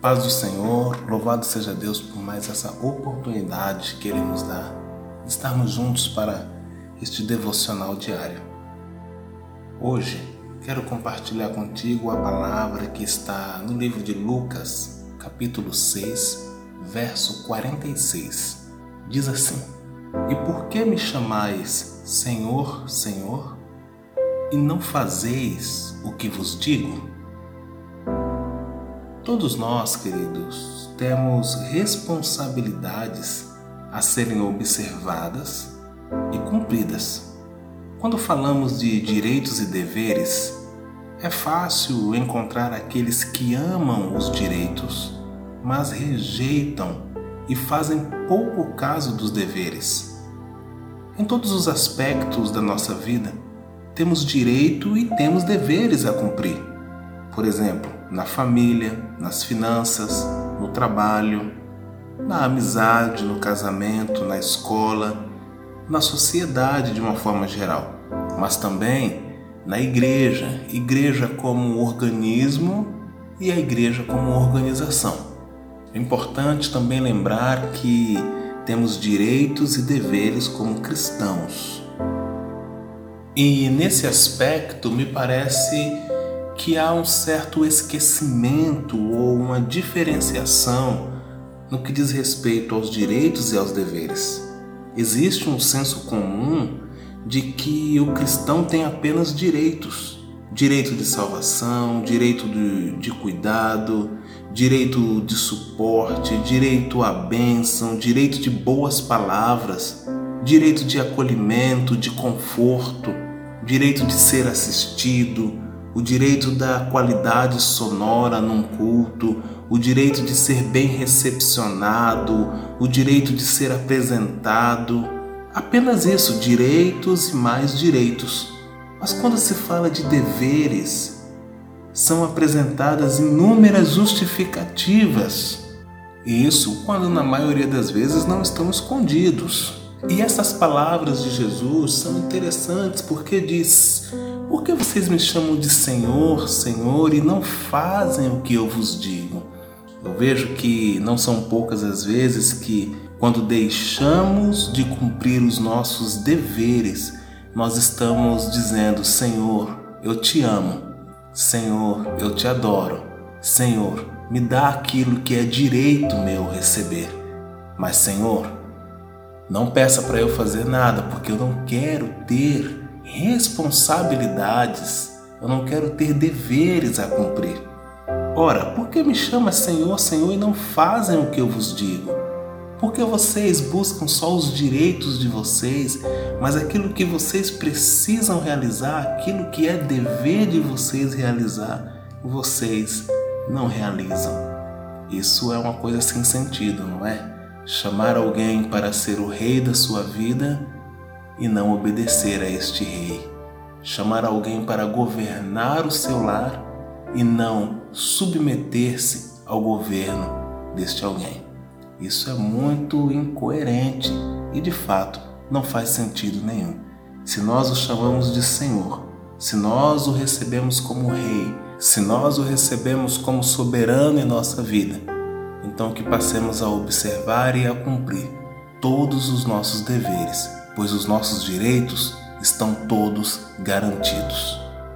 Paz do Senhor, louvado seja Deus por mais essa oportunidade que Ele nos dá de estarmos juntos para este devocional diário. Hoje quero compartilhar contigo a palavra que está no livro de Lucas, capítulo 6, verso 46. Diz assim: E por que me chamais Senhor, Senhor, e não fazeis o que vos digo? Todos nós, queridos, temos responsabilidades a serem observadas e cumpridas. Quando falamos de direitos e deveres, é fácil encontrar aqueles que amam os direitos, mas rejeitam e fazem pouco caso dos deveres. Em todos os aspectos da nossa vida, temos direito e temos deveres a cumprir. Por exemplo, na família, nas finanças, no trabalho, na amizade, no casamento, na escola, na sociedade de uma forma geral, mas também na igreja como organismo e a igreja como organização. É importante também lembrar que temos direitos e deveres como cristãos. E nesse aspecto me parece que há um certo esquecimento ou uma diferenciação no que diz respeito aos direitos e aos deveres. Existe um senso comum de que o cristão tem apenas direitos. Direito de salvação, direito de cuidado, direito de suporte, direito à bênção, direito de boas palavras, direito de acolhimento, de conforto, direito de ser assistido, o direito da qualidade sonora num culto, o direito de ser bem recepcionado, o direito de ser apresentado. Apenas isso, direitos e mais direitos. Mas quando se fala de deveres, são apresentadas inúmeras justificativas. E isso quando na maioria das vezes não estão escondidos. E essas palavras de Jesus são interessantes porque diz: por que vocês me chamam de Senhor, Senhor e não fazem o que eu vos digo? Eu vejo que não são poucas as vezes que, quando deixamos de cumprir os nossos deveres, nós estamos dizendo: Senhor, eu te amo. Senhor, eu te adoro. Senhor, me dá aquilo que é direito meu receber. Mas, Senhor, não peça para eu fazer nada, porque eu não quero ter responsabilidades, eu não quero ter deveres a cumprir. Ora, por que me chama Senhor, Senhor e não fazem o que eu vos digo? Porque vocês buscam só os direitos de vocês, mas aquilo que vocês precisam realizar, aquilo que é dever de vocês realizar, vocês não realizam. Isso é uma coisa sem sentido, não é? Chamar alguém para ser o rei da sua vida e não obedecer a este rei. Chamar alguém para governar o seu lar e não submeter-se ao governo deste alguém. Isso é muito incoerente e de fato não faz sentido nenhum. Se nós o chamamos de Senhor, se nós o recebemos como rei, se nós o recebemos como soberano em nossa vida, então que passemos a observar e a cumprir todos os nossos deveres, pois os nossos direitos estão todos garantidos.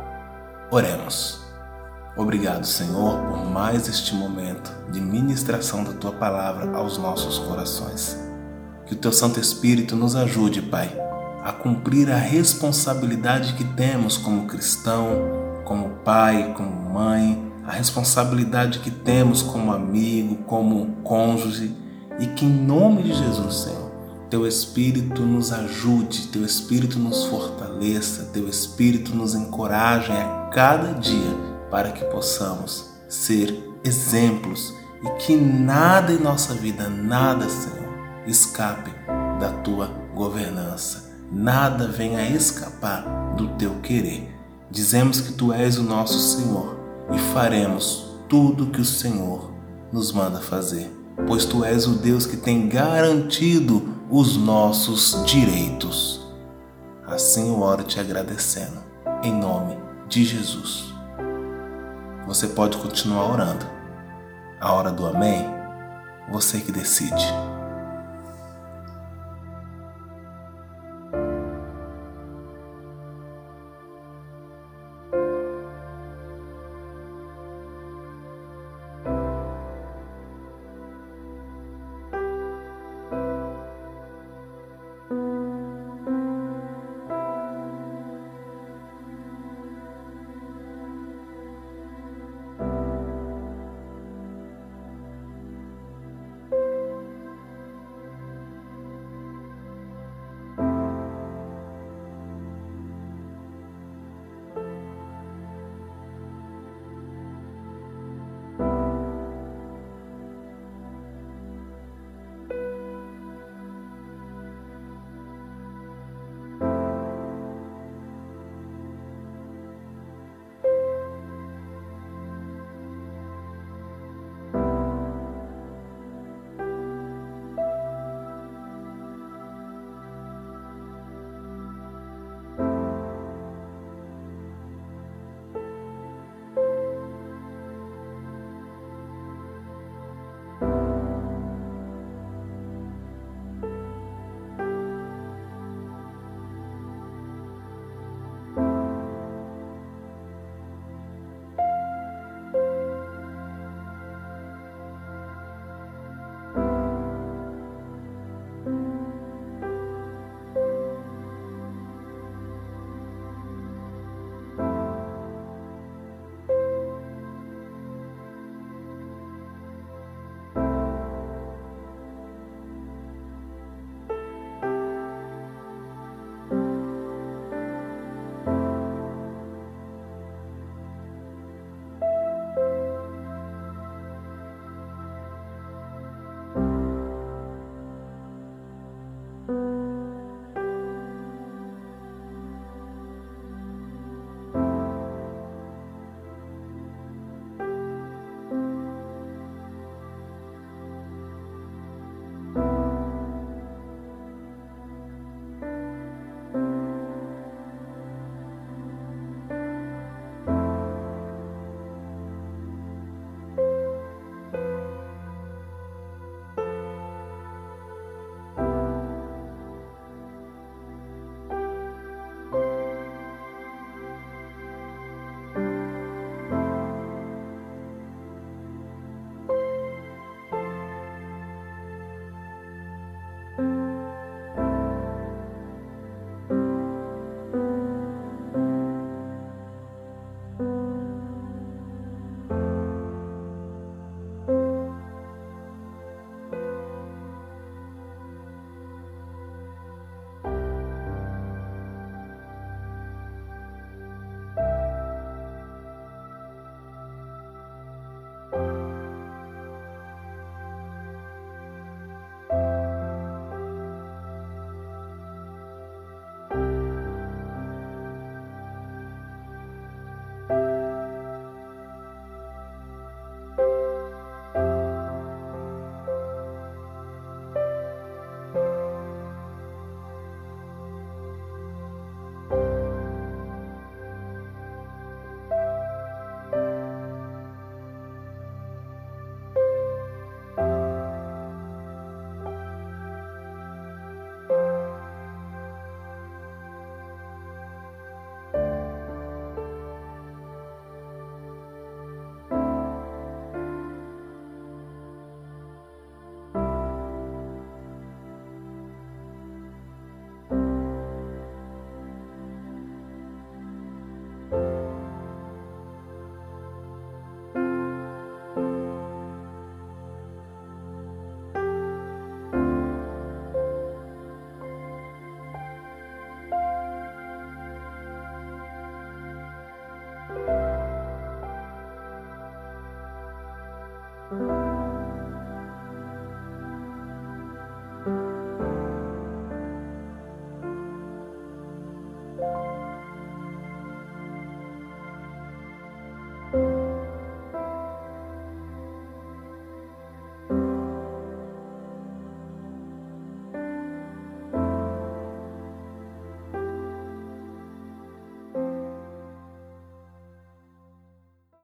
Oremos. Obrigado, Senhor, por mais este momento de ministração da Tua Palavra aos nossos corações. Que o Teu Santo Espírito nos ajude, Pai, a cumprir a responsabilidade que temos como cristão, como pai, como mãe, a responsabilidade que temos como amigo, como cônjuge, e que em nome de Jesus, Senhor, Teu Espírito nos ajude, Teu Espírito nos fortaleça, Teu Espírito nos encoraje a cada dia para que possamos ser exemplos e que nada em nossa vida, nada, Senhor, escape da Tua governança, nada venha escapar do Teu querer. Dizemos que Tu és o nosso Senhor e faremos tudo que o Senhor nos manda fazer, pois Tu és o Deus que tem garantido os nossos direitos. Assim eu oro te agradecendo, em nome de Jesus. Você pode continuar orando. A hora do amém? Você que decide.